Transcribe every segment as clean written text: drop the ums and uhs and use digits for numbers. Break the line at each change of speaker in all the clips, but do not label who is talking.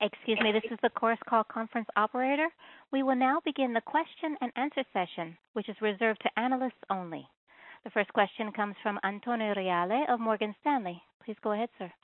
Excuse me, this is the Chorus Call conference operator. We will now begin the question and answer session, which is reserved to analysts only. The first question comes from Antonio Reale of Morgan Stanley. Please go ahead, sir.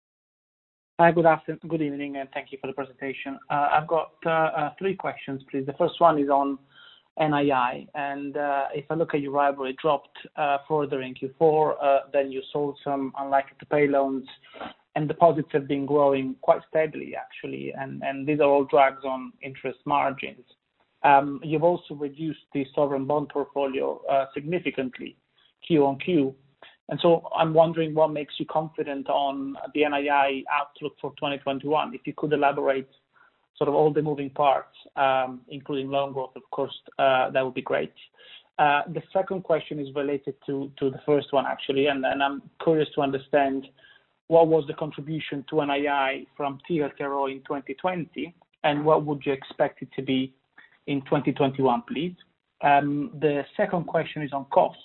Hi, good evening, and thank you for the presentation. I've got three questions, please. The first one is on NII, and if I look at your Euribor, it dropped further in Q4, then you sold some unlikely to pay loans, and deposits have been growing quite steadily, actually, and these are all drags on interest margins. You've also reduced the sovereign bond portfolio significantly, Q on Q, and so I'm wondering what makes you confident on the NII outlook for 2021. If you could elaborate sort of all the moving parts, including loan growth, of course, that would be great. The second question is related to the first one, actually, and I'm curious to understand what was the contribution to NII from TLTRO in 2020, and what would you expect it to be in 2021, please? The second question is on costs.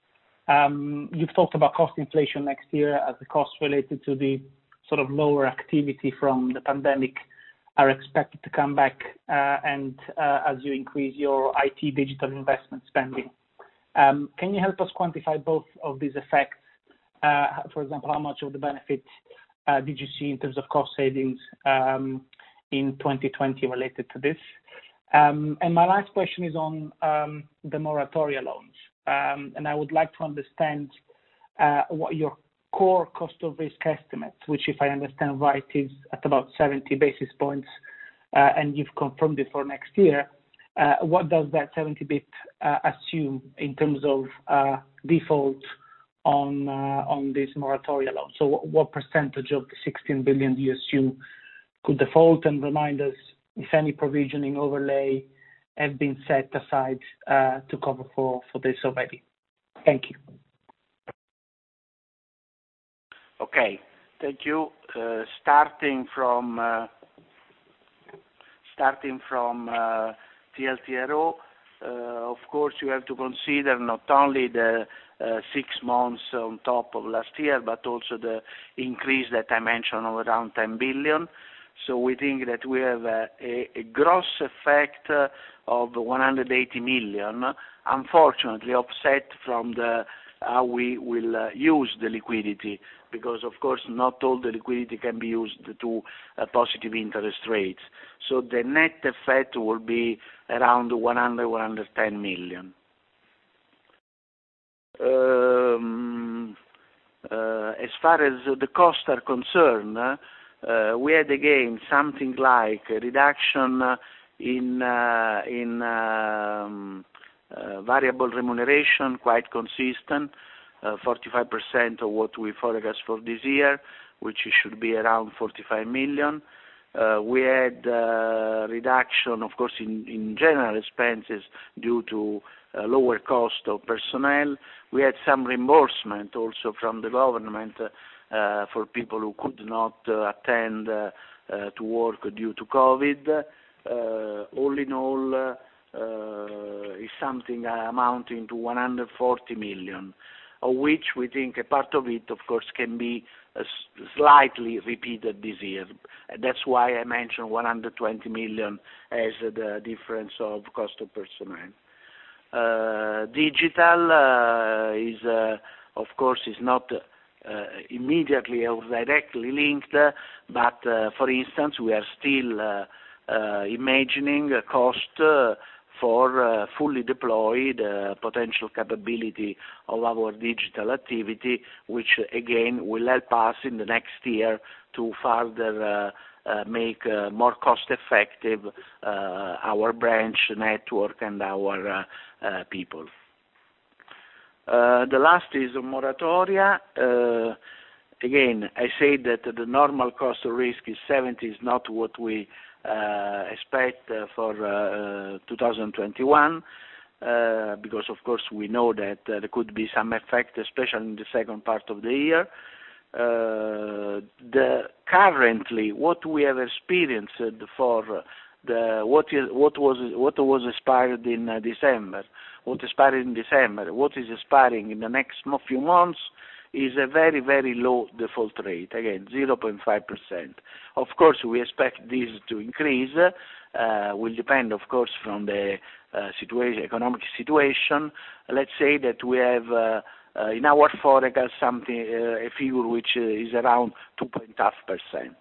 You've talked about cost inflation next year as the costs related to the sort of lower activity from the pandemic are expected to come back, and as you increase your IT digital investment spending. Can you help us quantify both of these effects? For example, how much of the benefit did you see in terms of cost savings in 2020 related to this? And my last question is on the moratoria loans. And I would like to understand what your core cost of risk estimates, which, if I understand right, is at about 70 basis points, and you've confirmed it for next year. What does that 70 basis points assume in terms of default on this moratoria loan? So what percentage of the 16 billion do you assume could default? And remind us if any provisioning overlay have been set aside to cover for this already. Thank you.
Okay, thank you. Starting from TLTRO, of course you have to consider not only the 6 months on top of last year, but also the increase that I mentioned of around 10 billion. So we think that we have a gross effect of 180 million, unfortunately offset from how we will use the liquidity, because of course not all the liquidity can be used to positive interest rates. So the net effect will be around 110 million. As far as the costs are concerned, we had again something like a reduction in variable remuneration, quite consistent, 45% of what we forecast for this year, which should be around 45 million. We had reduction, of course, in general expenses due to lower cost of personnel. We had some reimbursement also from the government for people who could not attend to work due to COVID. All in all, is something amounting to 140 million, of which we think a part of it, of course, can be slightly repeated this year. That's why I mentioned 120 million as the difference of cost of personnel. Digital is, of course, is not immediately or directly linked, but for instance, we are still imagining a cost for fully deployed potential capability of our digital activity, which again will help us in the next year to further make more cost effective our branch network and our people. The last is moratoria. Again, I say that the normal cost of risk is 70, is not what we expect for 2021, because of course we know that there could be some effect, especially in the second part of the year. Currently, what we have experienced for what was expired in December, what is expiring in the next few months is a very, very low default rate, again, 0.5%. Of course, we expect this to increase, will depend, of course, from the economic situation. Let's say that we have in our forecast a figure which is around 2.5%.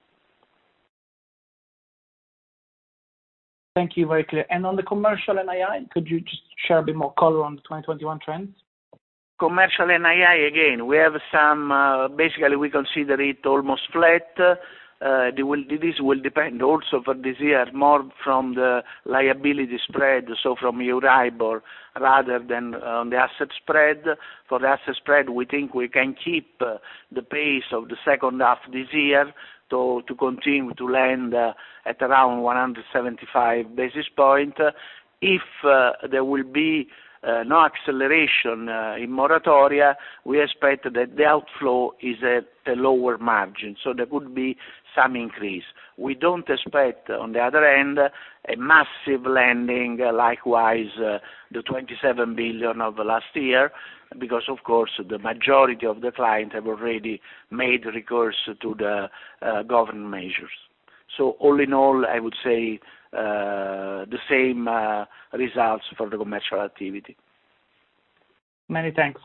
Thank you, very clear. And on the commercial NII, could you just share a bit more color on the 2021 trends?
Commercial NII, again, we have some, basically we consider it almost flat. This will depend also for this year more from the liability spread, so from Euribor, rather than on the asset spread. For the asset spread, we think we can keep the pace of the second half this year to continue to lend at around 175 basis points. If there will be no acceleration in moratoria, we expect that the outflow is at a lower margin, so there could be some increase. We don't expect, on the other end, a massive lending, likewise the 27 billion of last year, because of course the majority of the clients have already made recourse to the government measures. So all in all, I would say the same results for the commercial activity.
Many thanks.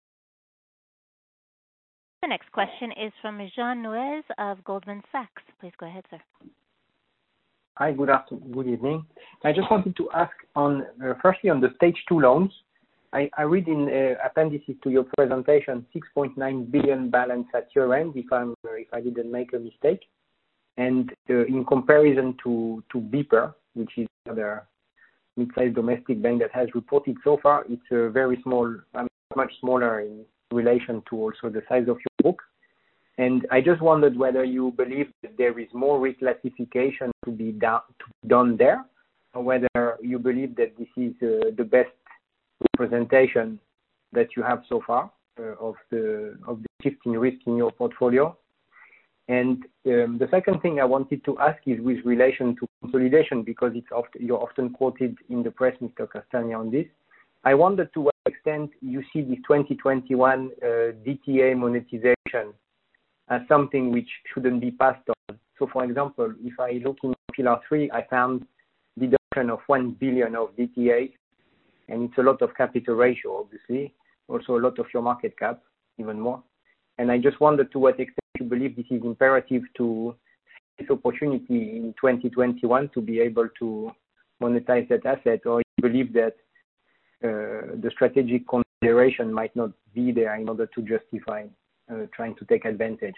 The next question is from Jean Neuez of Goldman Sachs. Please go ahead, sir.
Hi, good evening. I just wanted to ask firstly on the stage 2 loans. I read in appendices to your presentation 6.9 billion balance at year end, if I didn't make a mistake. And in comparison to BPER, which is another mid-sized domestic bank that has reported so far, it's very small, much smaller in relation to also the size of your book. And I just wondered whether you believe that there is more reclassification to be done there, or whether you believe that this is the best representation that you have so far of the shifting risk in your portfolio. And the second thing I wanted to ask is with relation to consolidation, because you're often quoted in the press, Mr. Castagna, on this. I wonder to what extent you see the 2021 DTA monetization as something which shouldn't be passed on. So, for example, if I look in Pillar 3, I found deduction of 1 billion of DTA, and it's a lot of capital ratio, obviously, also a lot of your market cap, even more. And I just wonder to what extent you believe this is imperative to this opportunity in 2021 to be able to monetize that asset, or you believe that the strategic consideration might not be there in order to justify trying to take advantage.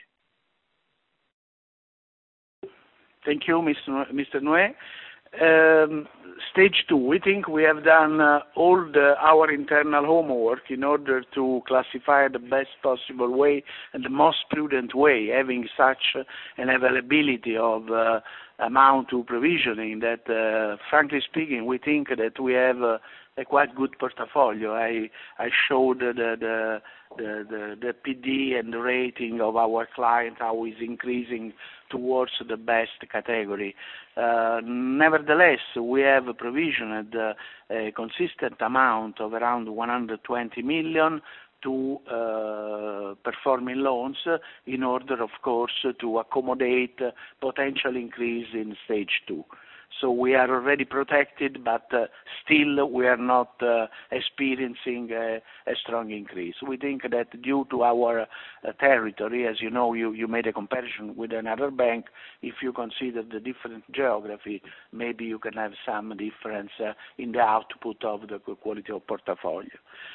Thank you, Mr. Noé. Stage 2, we think we have done all our internal homework in order to classify the best possible way and the most prudent way, having such an availability of amount to provisioning that, frankly speaking, we think that we have a quite good portfolio. I showed the PD and the rating of our client, how is increasing towards the best category. Nevertheless, we have provisioned a consistent amount of around 120 million to performing loans in order, of course, to accommodate potential increase in stage 2. So we are already protected, but still we are not experiencing a strong increase. We think that due to our territory, as you know, you made a comparison with another bank. If you consider the different geography, maybe you can have some difference in the output of the quality of portfolio.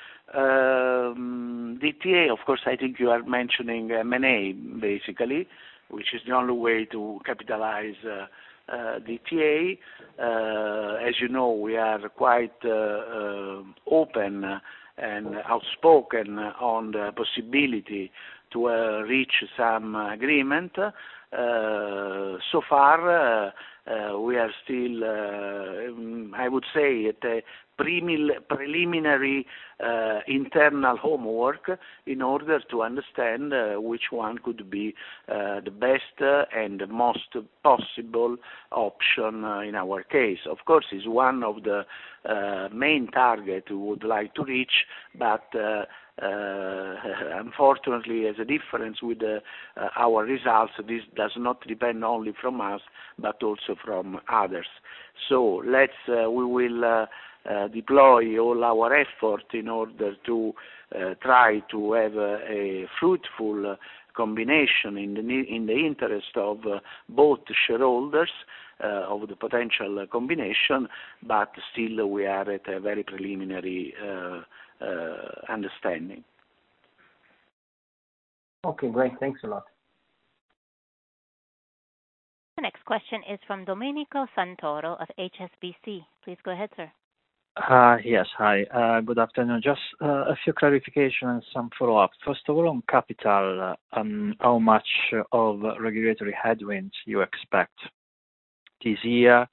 DTA, of course, I think you are mentioning M&A, basically, which is the only way to capitalize DTA. As you know, we are quite open and outspoken on the possibility to reach some agreement. So far, we are still, I would say, at a preliminary internal homework in order to understand which one could be the best and the most possible option in our case. Of course, it's one of the main targets we would like to reach, but unfortunately, as a difference with our results, this does not depend only from us, but also from others. So we will deploy all our effort in order to try to have a fruitful combination in the interest of both shareholders of the potential combination, but still we are at a very preliminary understanding.
Okay, great. Thanks a lot.
The next question is from Domenico Santoro of HSBC. Please go ahead, sir.
Yes, hi. Good afternoon. Just a few clarifications and some follow-up. First of all, on capital, how much of regulatory headwinds you expect this year,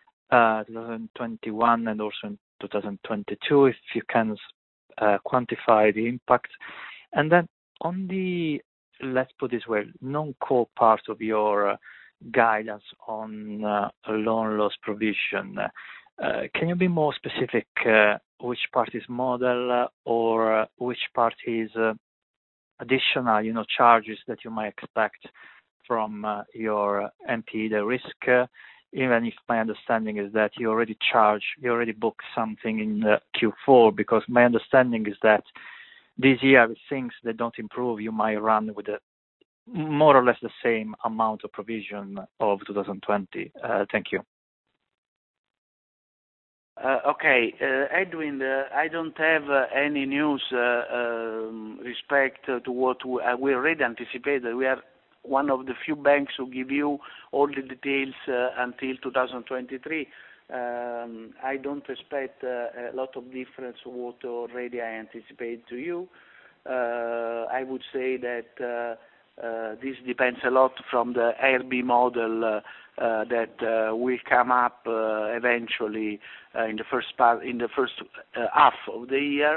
2021, and also in 2022, if you can quantify the impact. And then on the, let's put this way, non-core part of your guidance on loan loss provision, can you be more specific which part is model or which part is additional, charges that you might expect from your NPE, the risk, even if my understanding is that you already booked something in Q4, because my understanding is that this year, with things that don't improve, you might run with more or less the same amount of provision of 2020. Thank you.
Okay, Edwin, I don't have any news respect to what we already anticipated. We are one of the few banks who give you all the details until 2023. I don't expect a lot of difference from what already I anticipate to you. I would say that this depends a lot from the IRB model that will come up eventually in the first half of the year.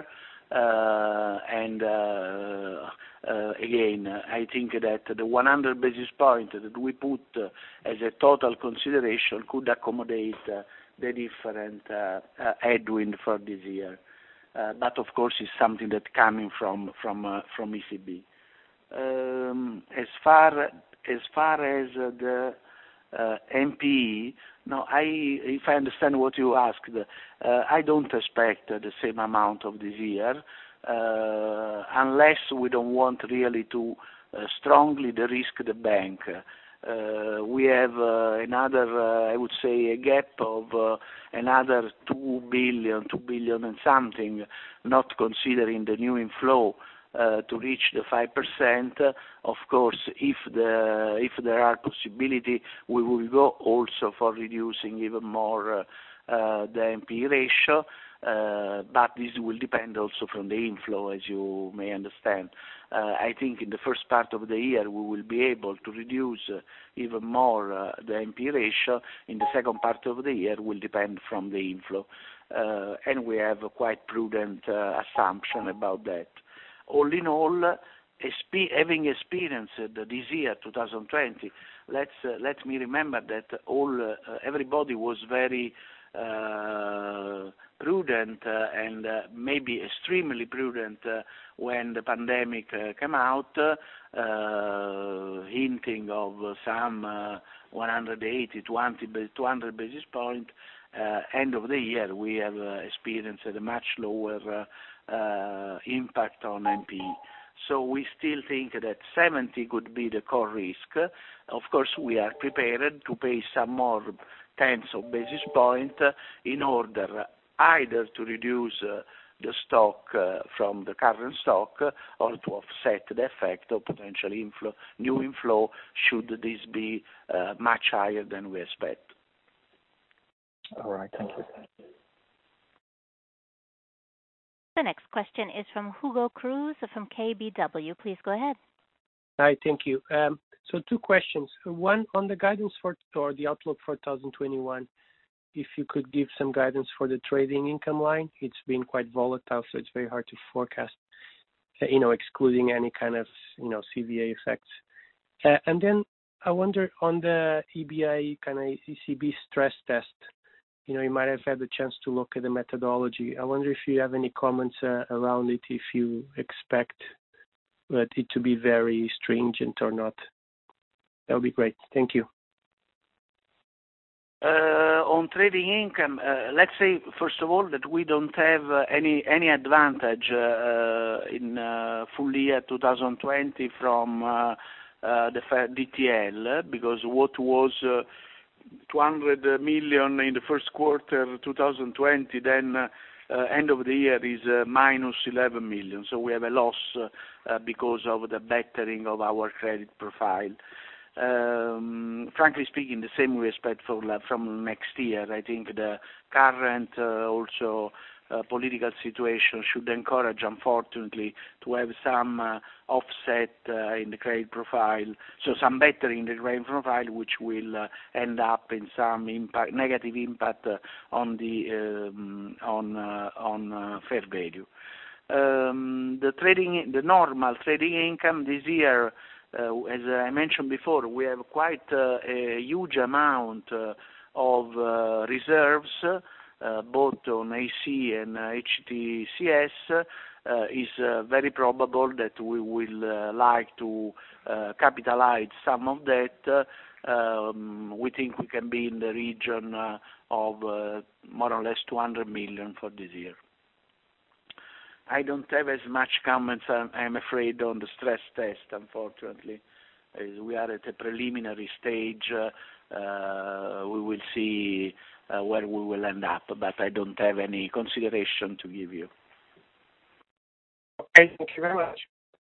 Again, I think that the 100 basis point that we put as a total consideration could accommodate the different headwind for this year. But of course, it's something that coming from ECB. As far as the NPE, no, if I understand what you asked, I don't expect the same amount of this year, unless we don't want really to strongly de-risk the bank. We have another, I would say, a gap of another 2 billion and something, not considering the new inflow, to reach the 5%. Of course, if there are possibility, we will go also for reducing even more the NPE ratio, but this will depend also from the inflow, as you may understand. I think in the first part of the year we will be able to reduce even more the NPE ratio. In the second part of the year will depend from the inflow, and we have a quite prudent assumption about that. All in all, having experienced this year, 2020, let me remember that everybody was very prudent and maybe extremely prudent when the pandemic came out, hinting of some 180, 200 basis point. End of the year, we have experienced a much lower impact on NPE. So we still think that 70 could be the core risk. Of course, we are prepared to pay some more tens of basis points in order either to reduce the stock from the current stock or to offset the effect of potential new inflow should this be much higher than we expect.
All right, thank you.
The next question is from Hugo Cruz from KBW. Please go ahead.
Hi, thank you. So two questions. One on the guidance or the outlook for 2021. If you could give some guidance for the trading income line. It's been quite volatile, so it's very hard to forecast, excluding any kind of, CVA effects. And then I wonder on the EBA kind of ECB stress test, you might have had the chance to look at the methodology. I wonder if you have any comments around it, if you expect it to be very stringent or not. That would be great. Thank you.
On trading income, let's say first of all that we don't have any advantage in full year 2020 from the DTL, because what was 200 million in the first quarter 2020, then end of the year is minus 11 million. So we have a loss because of the bettering of our credit profile. Frankly speaking, the same we expect from next year. I think the current also political situation should encourage, unfortunately, to have some offset in the credit profile, so some bettering in the credit profile, which will end up in some negative impact on the on fair value. The normal trading income this year, as I mentioned before, we have quite a huge amount of reserves, both on AC and HTCS. Is very probable that we will like to capitalize some of that. We think we can be in the region of more or less 200 million for this year. I don't have as much comments, I'm afraid, on the stress test, unfortunately. As we are at a preliminary stage, we will see where we will end up, but I don't have any consideration to give you.
Okay, thank you very much.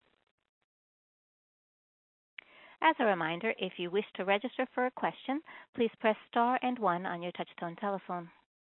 As a reminder, if you wish to register for a question, please press star and 1 on your touch-tone telephone.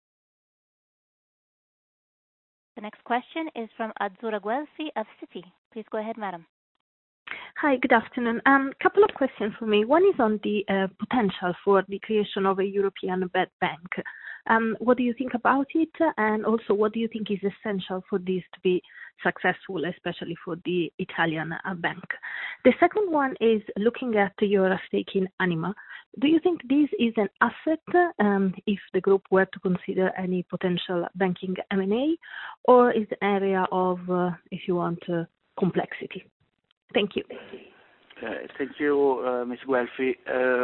The next question is from Azzurra Guelfi of Citi. Please go ahead, madam.
Hi, good afternoon. Couple of questions for me. One is on the potential for the creation of a European bad bank. What do you think about it? And also, what do you think is essential for this to be successful, especially for the Italian bank? The second one is looking at your stake in Anima. Do you think this is an asset if the group were to consider any potential banking M&A, or is the area of, if you want, complexity? Thank you.
Thank you, Ms. Guelfi.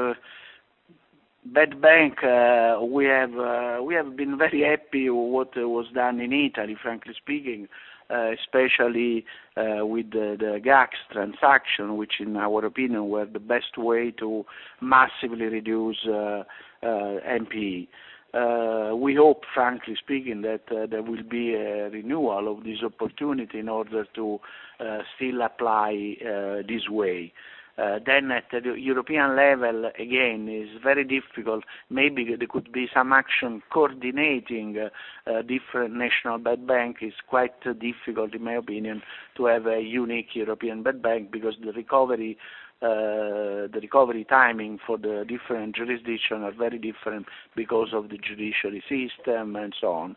Bad bank, we have been very happy with what was done in Italy, frankly speaking, especially with the GACS transaction, which in our opinion were the best way to massively reduce NPE. We hope, frankly speaking, that there will be a renewal of this opportunity in order to still apply this way. Then at the European level, again, is very difficult. Maybe there could be some action coordinating different national bad bank. Is quite difficult, in my opinion, to have a unique European bad bank, because the recovery timing for the different jurisdictions are very different because of the judiciary system and so on.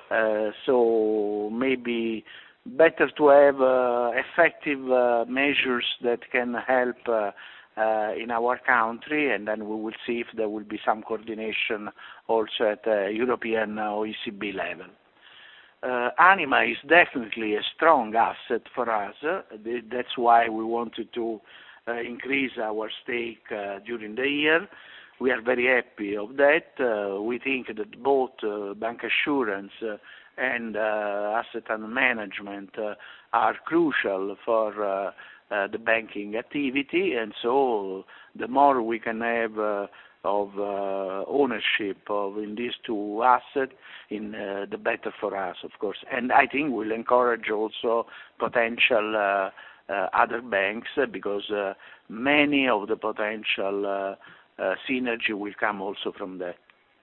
So maybe better to have effective measures that can help in our country, and then we will see if there will be some coordination also at European or ECB level. Anima is definitely a strong asset for us. That's why we wanted to increase our stake during the year. We are very happy of that. We think that both bancassurance and asset under management are crucial for the banking activity, and so the more we can have of ownership in these two assets, the better for us, of course. And I think we'll encourage also potential other banks, because many of the potential synergy will come also from that.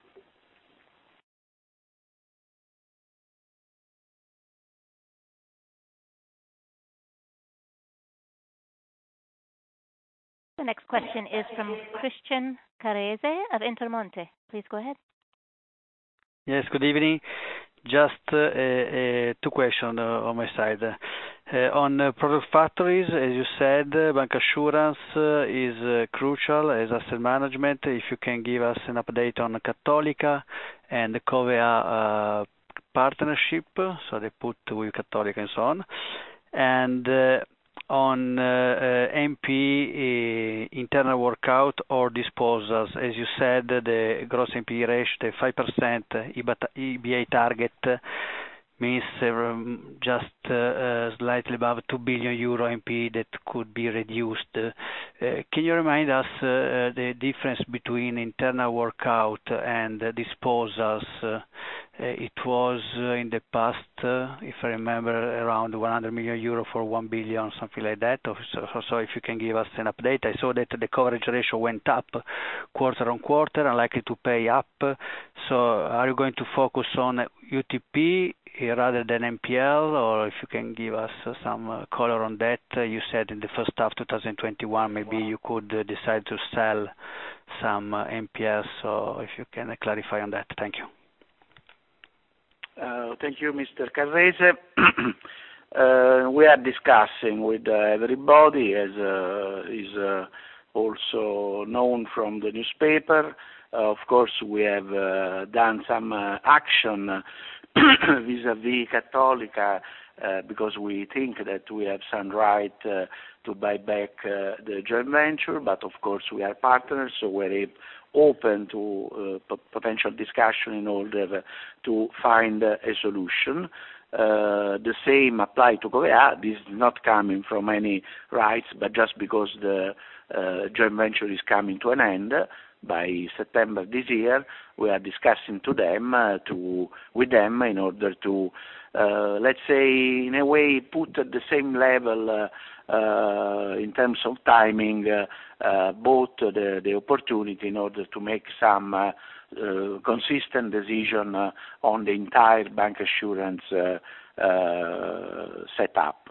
The next question is from Christian Carrese of Intermonte. Please go ahead.
Yes, good evening. Just two questions on my side. On product factories, as you said, bancassurance is crucial as asset management. If you can give us an update on Cattolica and the Covéa partnership, so they put with Cattolica and so on. And on NP internal workout or disposals, as you said, the gross NP ratio, the 5% EBA target means just slightly above 2 billion euro NP that could be reduced. Can you remind us the difference between internal workout and disposals? It was in the past, if I remember, around 100 million euro for 1 billion, something like that. So if you can give us an update. I saw that the coverage ratio went up quarter on quarter, unlikely to pay up. So are you going to focus on UTP rather than NPL, or if you can give us some color on that? You said in the first half 2021 maybe you could decide to sell some NPLs, so if you can clarify on that. Thank you.
Thank you, Mr. Carrese. We are discussing with everybody, as is also known from the newspaper. Of course, we have done some action vis-à-vis Cattolica because we think that we have some right to buy back the joint venture, but of course we are partners, so we're open to potential discussion in order to find a solution. The same apply to Covéa. This is not coming from any rights, but just because the joint venture is coming to an end by September this year. We are discussing with them in order to, let's say, in a way, put at the same level in terms of timing both the opportunity in order to make some consistent decision on the entire bancassurance setup.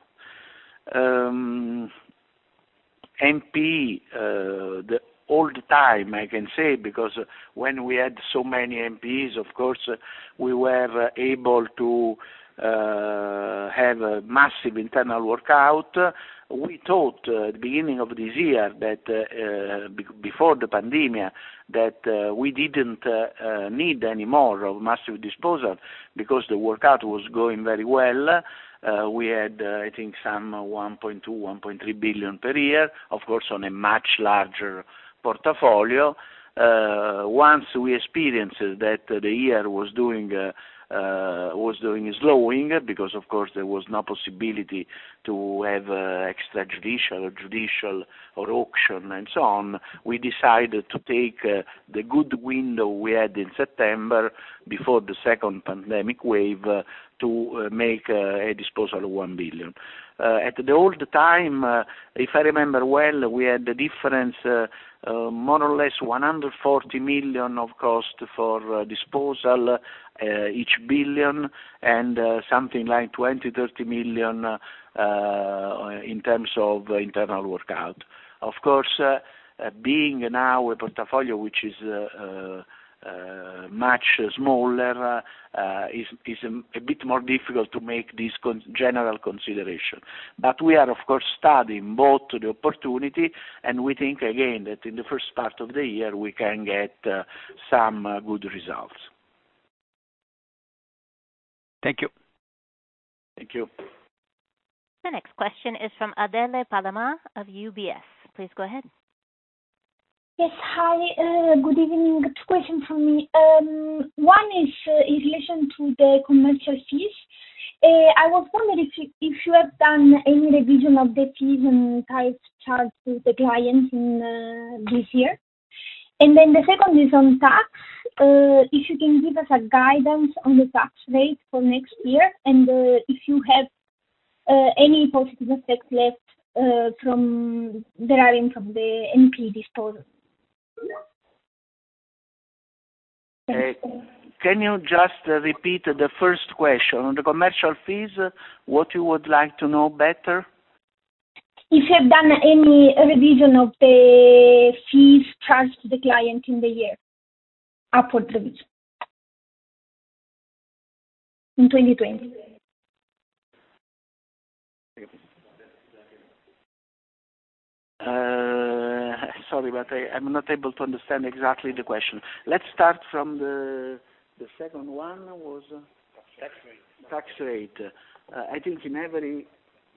NP, all the time, I can say, because when we had so many NPs, of course, we were able to have a massive internal workout. We thought at the beginning of this year that before the pandemic that we didn't need any more of massive disposal because the workout was going very well. We had, I think, some 1.2, 1.3 billion per year, of course, on a much larger portfolio. Once we experienced that the year was doing slowing, because of course there was no possibility to have extrajudicial or judicial or auction and so on, we decided to take the good window we had in September before the second pandemic wave to make a disposal of 1 billion. At the old time, if I remember well, we had the difference more or less 140 million of cost for disposal each billion, and something like 20-30 million in terms of internal workout. Of course, being now a portfolio which is much smaller, is a bit more difficult to make this general consideration. But we are, of course, studying both the opportunity, and we think again that in the first part of the year we can get some good results.
Thank you.
Thank you.
The next question is from Adele Palama of UBS. Please go ahead.
Yes, hi, good evening. Two questions from me. One is in relation to the commercial fees. I was wondering if you have done any revision of the fees and tariffs charged to the clients in this year. And then the second is on tax. If you can give us a guidance on the tax rate for next year, and if you have any positive effects left from deriving from the NP disposal.
Can you just repeat the first question on the commercial fees? What you would like to know better?
If you have done any revision of the fees charged to the client in the year, upward revision. in 2020?
Sorry, but I'm not able to understand exactly the question. Let's start from the second one was tax rate. I think in every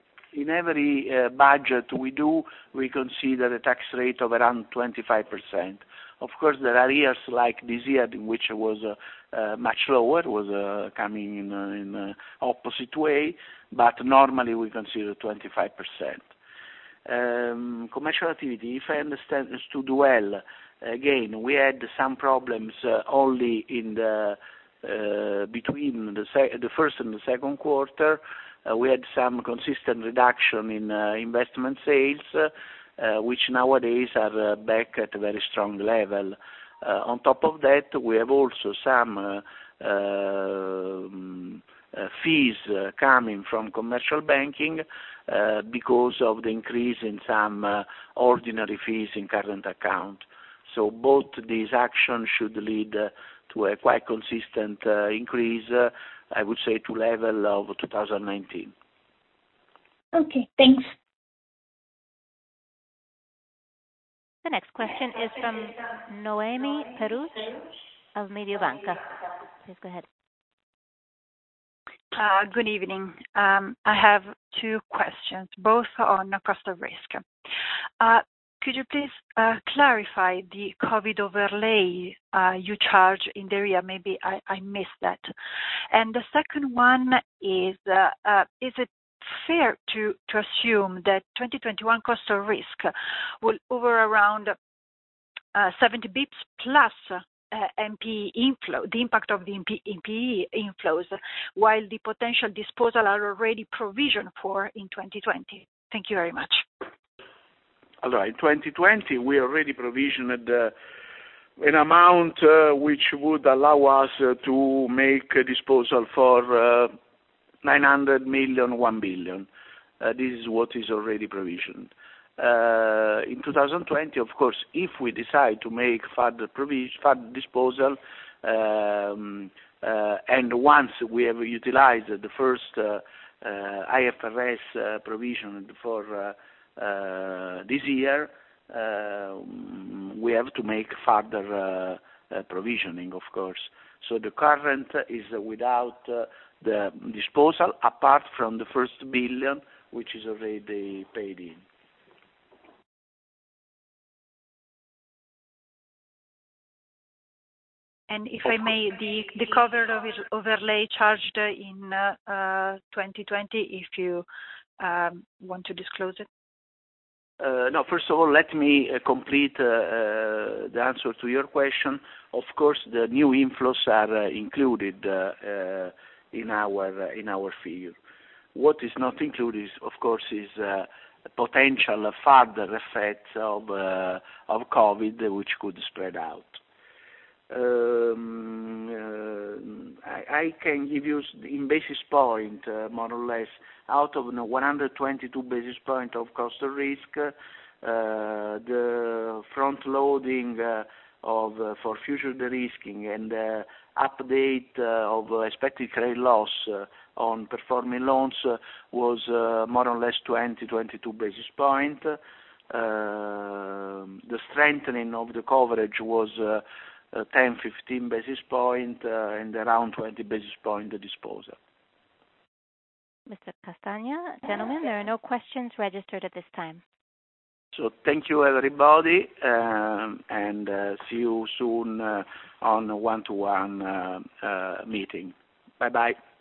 budget we consider a tax rate of around 25%. Of course, there are years like this year in which it was much lower, was coming in opposite way, but normally we consider 25%. Commercial activity, if I understood well, again, we had some problems only in the between the first and the second quarter. We had some consistent reduction in investment sales, which nowadays are back at a very strong level. On top of that, we have also some fees coming from commercial banking because of the increase in some ordinary fees in current account. So both these actions should lead to a quite consistent increase, I would say, to level of 2019.
Okay, thanks.
The next question is from Noemi Peruch of Mediobanca. Please go ahead.
Good evening. I have two questions, both on cost of risk. Could you please clarify the COVID overlay you charge in the area? Maybe I missed that. And the second one is it fair to assume that 2021 cost of risk will over around 70 bips plus NPE inflow, the impact of the NPE inflows, while the potential disposal are already provisioned for in 2020? Thank you very much.
All right, 2020 we already provisioned an amount which would allow us to make a disposal for 900 million, 1 billion. This is what is already provisioned. In 2020, of course, if we decide to make further disposal, and once we have utilized the first IFRS provision for this year, we have to make further provisioning, of course. So the current is without the disposal, apart from the first billion, which is already paid in.
And if I may, the cover of overlay charged in 2020, if you want to disclose it?
No, first of all, let me complete the answer to your question. Of course, the new inflows are included in our figure. What is not included, of course, is potential further effects of COVID, which could spread out. I can give you in basis point, more or less, out of 122 basis point of cost of risk, the front loading for future de-risking and update of expected credit loss on performing loans was more or less 22 basis point. The strengthening of the coverage was 10-15 basis point and around 20 basis point the disposal.
Mr. Castagna, gentlemen, there are no questions registered at this time.
So thank you everybody, and see you soon on one-to-one meeting. Bye-bye.